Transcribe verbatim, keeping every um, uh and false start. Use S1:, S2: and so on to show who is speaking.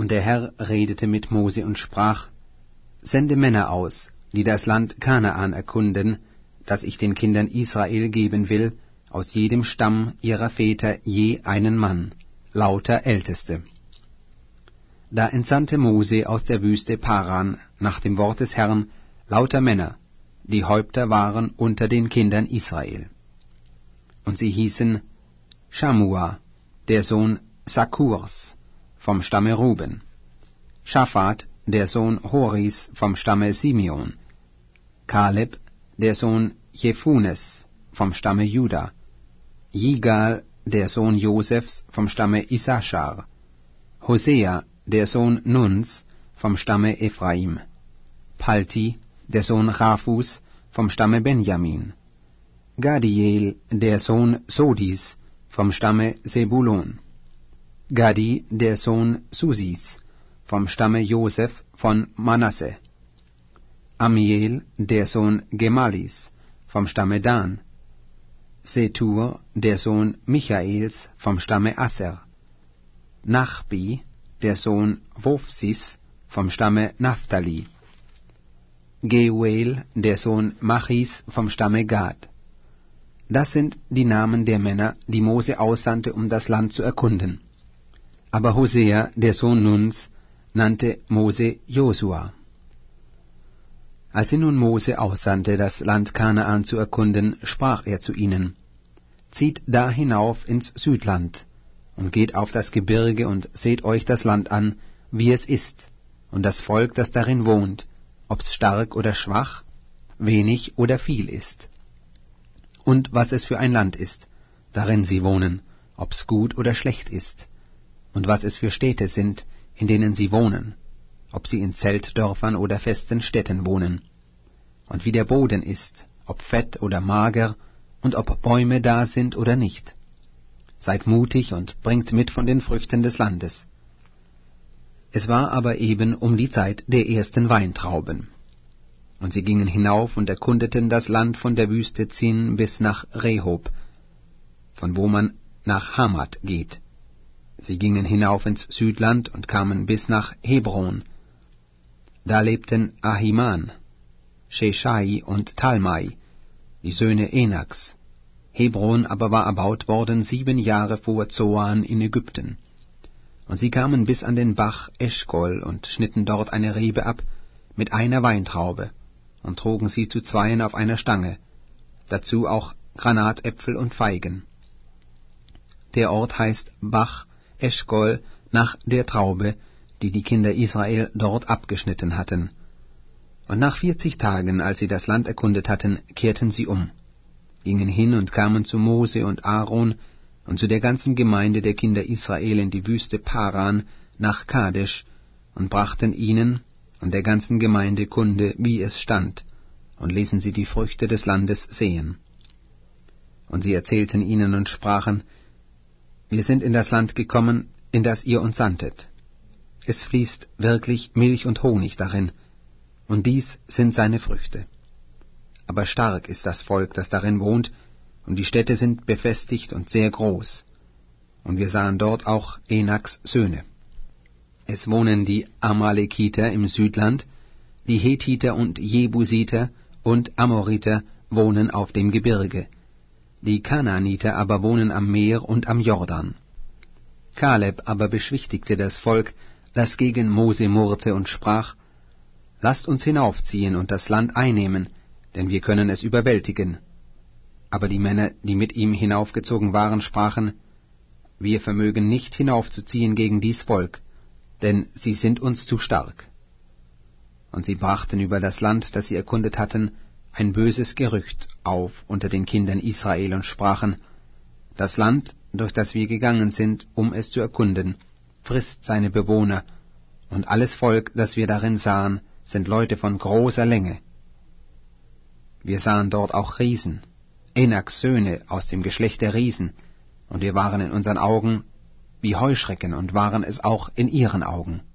S1: Und der Herr redete mit Mose und sprach: Sende Männer aus, die das Land Kanaan erkunden, das ich den Kindern Israel geben will, aus jedem Stamm ihrer Väter je einen Mann, lauter Älteste. Da entsandte Mose aus der Wüste Paran nach dem Wort des Herrn lauter Männer, die Häupter waren unter den Kindern Israel. Und sie hießen Schamua, der Sohn Sakkurs, vom Stamme Ruben, Schaphat, der Sohn Horis, vom Stamme Simeon, Kaleb, der Sohn Jephunes, vom Stamme Juda, Jigal, der Sohn Josefs, vom Stamme Issachar, Hosea, der Sohn Nuns, vom Stamme Ephraim, Palti, der Sohn Raphus, vom Stamme Benjamin, Gadiel, der Sohn Sodis, vom Stamme Sebulon, Gadi, der Sohn Susis, vom Stamme Joseph von Manasse, Amiel, der Sohn Gemalis, vom Stamme Dan, Setur, der Sohn Michaels, vom Stamme Asser, Nachbi, der Sohn Wofsis, vom Stamme Naphtali, Geuel, der Sohn Machis, vom Stamme Gad. Das sind die Namen der Männer, die Mose aussandte, um das Land zu erkunden. Aber Hosea, der Sohn Nuns, nannte Mose Josua. Als ihn nun Mose aussandte, das Land Kanaan zu erkunden, sprach er zu ihnen: Zieht da hinauf ins Südland und geht auf das Gebirge und seht euch das Land an, wie es ist, und das Volk, das darin wohnt, ob's stark oder schwach, wenig oder viel ist. Und was es für ein Land ist, darin sie wohnen, ob's gut oder schlecht ist, und was es für Städte sind, in denen sie wohnen, ob sie in Zeltdörfern oder festen Städten wohnen, und wie der Boden ist, ob fett oder mager, und ob Bäume da sind oder nicht. Seid mutig und bringt mit von den Früchten des Landes. Es war aber eben um die Zeit der ersten Weintrauben. Und sie gingen hinauf und erkundeten das Land von der Wüste Zin bis nach Rehob, von wo man nach Hamat geht. Sie gingen hinauf ins Südland und kamen bis nach Hebron. Da lebten Ahiman, Sheshai und Talmai, die Söhne Enaks. Hebron aber war erbaut worden sieben Jahre vor Zoan in Ägypten. Und sie kamen bis an den Bach Eschkol und schnitten dort eine Rebe ab mit einer Weintraube und trugen sie zu zweien auf einer Stange, dazu auch Granatäpfel und Feigen. Der Ort heißt Bach Eschkol nach der Traube, die die Kinder Israel dort abgeschnitten hatten. Und nach vierzig Tagen, als sie das Land erkundet hatten, kehrten sie um, gingen hin und kamen zu Mose und Aaron und zu der ganzen Gemeinde der Kinder Israel in die Wüste Paran nach Kadesh und brachten ihnen und der ganzen Gemeinde Kunde, wie es stand, und ließen sie die Früchte des Landes sehen. Und sie erzählten ihnen und sprachen: Wir sind in das Land gekommen, in das ihr uns sandtet. Es fließt wirklich Milch und Honig darin, und dies sind seine Früchte. Aber stark ist das Volk, das darin wohnt, und die Städte sind befestigt und sehr groß. Und wir sahen dort auch Enaks Söhne. Es wohnen die Amalekiter im Südland, die Hethiter und Jebusiter und Amoriter wohnen auf dem Gebirge, die Kanaaniter aber wohnen am Meer und am Jordan. Kaleb aber beschwichtigte das Volk, das gegen Mose murrte, und sprach: Lasst uns hinaufziehen und das Land einnehmen, denn wir können es überwältigen. Aber die Männer, die mit ihm hinaufgezogen waren, sprachen: Wir vermögen nicht hinaufzuziehen gegen dies Volk, denn sie sind uns zu stark. Und sie brachten über das Land, das sie erkundet hatten, ein böses Gerücht auf unter den Kindern Israel und sprachen: Das Land, durch das wir gegangen sind, um es zu erkunden, frisst seine Bewohner, und alles Volk, das wir darin sahen, sind Leute von großer Länge. Wir sahen dort auch Riesen, Enaks Söhne aus dem Geschlecht der Riesen, und wir waren in unseren Augen wie Heuschrecken und waren es auch in ihren Augen.